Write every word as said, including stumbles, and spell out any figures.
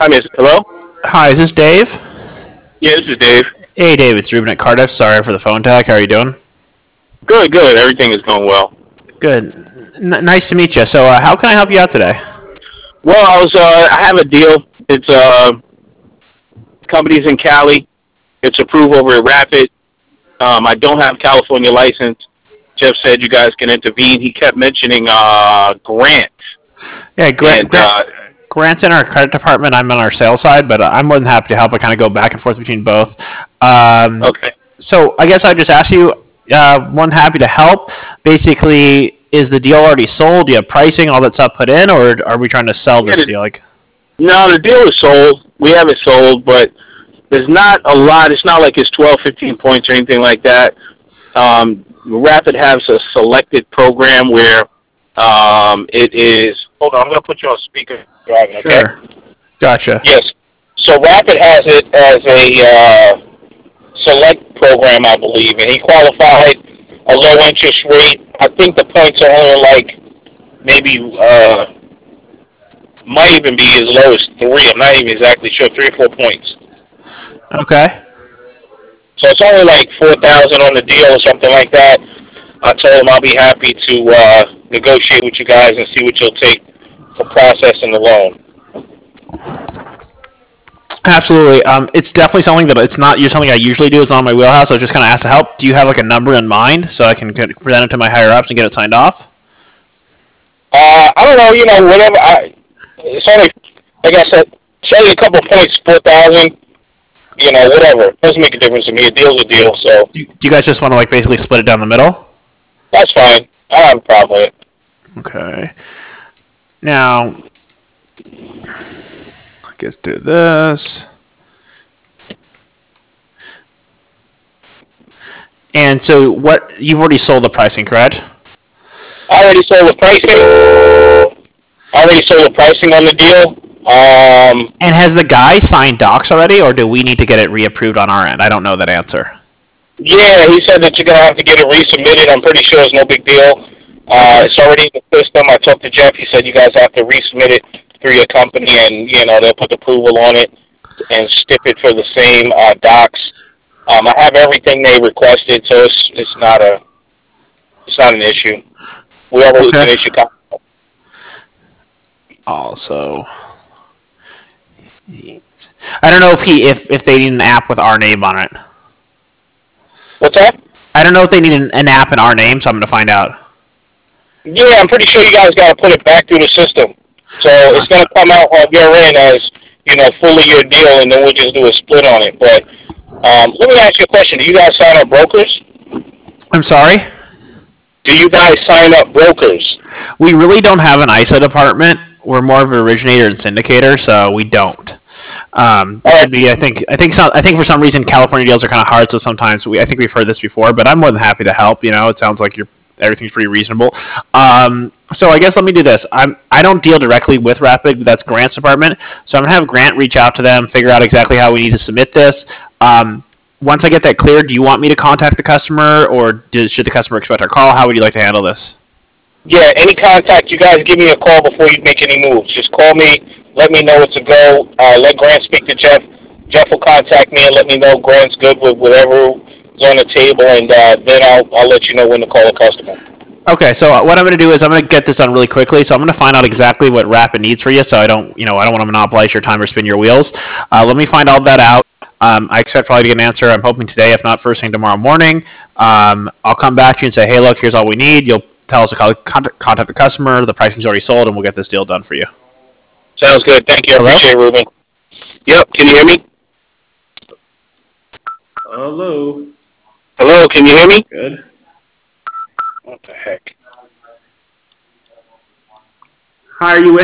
Hi, Miss. Hello? Hi, is this Dave? Yeah, this is Dave. Hey, Dave, it's Ruben at Cardiff. Sorry for the phone tag. How are you doing? Good, good. Everything is going well. Good. N- nice to meet you. So, uh, how can I help you out today? Well, I was, uh, I have a deal. It's, uh, company's in Cali. It's approved over at Rapid. Um, I don't have California license. Jeff said you guys can intervene. He kept mentioning, uh, Grant. Yeah, Grant, And, Grant, uh, Grant's in our credit department. I'm on our sales side, but uh, I'm more than happy to help. I kind of go back and forth between both. Um, okay. so, I guess I'd just ask you, uh, one happy to help. Basically, is the deal already sold? Do you have pricing, all that stuff put in, or are we trying to sell Yeah, this the, deal? Like, no, the deal is sold. We have it sold, but there's not a lot. It's not like it's twelve, fifteen points or anything like that. Um, Rapid has a selected program where um, it is. Hold on, I'm going to put you on speaker. Driving, okay? sure. Gotcha. Yes. So Rapid has it as a uh, select program, I believe, and he qualified a low interest rate. I think the points are only like maybe uh, might even be as low as three. I'm not even exactly sure, three or four points. Okay. So it's only like four thousand on the deal or something like that. I told him I'll be happy to uh, negotiate with you guys and see what you'll take for processing the loan. Absolutely. Um, it's definitely something that it's not something I usually do. It's not on my wheelhouse. I was just kind of asked to help. Do you have like a number in mind so I can present it to my higher ups and get it signed off? Uh, I don't know, you know, whatever. I, it's only, like I said, it's only a couple of points, four thousand. You know, whatever. It doesn't make a difference to me. A deal's a deal, so Do you, do you guys just want to like basically split it down the middle? that's fine. I don't have a problem with it. Okay. Now, I guess do this. And so, what you've already sold the pricing, correct? I already sold the pricing. I already sold the pricing on the deal. Um, And has the guy signed docs already, or do we need to get it reapproved on our end? I don't know that answer. yeah, he said that you're gonna have to get it resubmitted. I'm pretty sure it's no big deal. Uh, Okay. it's already in the system. I talked to Jeff. He said you guys have to resubmit it through your company, and you know they'll put approval on it and stip it for the same uh, docs. Um, I have everything they requested, so it's it's not a it's not an issue. Whoever was Okay. an issue. Also, I don't know if he if if they need an app with our name on it. What's that? I don't know if they need an, an app in our name, so I'm going to find out. Yeah, I'm pretty sure you guys got to put it back through the system. So it's going to Gotcha. come out on your end as, you know, fully your deal, and then we'll just do a split on it. But um, let me ask you a question. Do you guys sign up brokers? I'm sorry? Do you guys sign up brokers? We really don't have an I S O department. We're more of an originator and syndicator, so we don't. Um, All this right. would be, I think, I think, some, I think for some reason California deals are kind of hard, so sometimes we, I think we've heard this before, but I'm more than happy to help. You know, it sounds like you're everything's pretty reasonable. Um, so I guess let me do this. I'm I don't deal directly with Rapid. That's Grant's department. So I'm gonna have Grant reach out to them, figure out exactly how we need to submit this. Um, once I get that cleared, do you want me to contact the customer, or does, should the customer expect our call? How would you like to handle this? Yeah, any contact, you guys give me a call before you make any moves. Just call me, let me know it's a go. Uh, let Grant speak to Jeff. Jeff will contact me and let me know Grant's good with whatever is on the table, and uh, then I'll, I'll let you know when to call the customer. Okay, so what I'm going to do is I'm going to get this done really quickly. So I'm going to find out exactly what Rapid needs for you. So I don't, you know, I don't want to monopolize your time or spin your wheels. Uh, let me find all that out. Um, I expect probably to get an answer. I'm hoping today, if not first thing tomorrow morning. Um, I'll come back to you and say, hey, look, here's all we need. You'll tell us to call, contact, contact the customer. The pricing's already sold, and we'll get this deal done for you. Sounds good. Thank you. I Hello? appreciate it, Ruben. Yep. Can you hear me? Hello. Hello. Can you hear me? Good. What the heck? Hi, are you with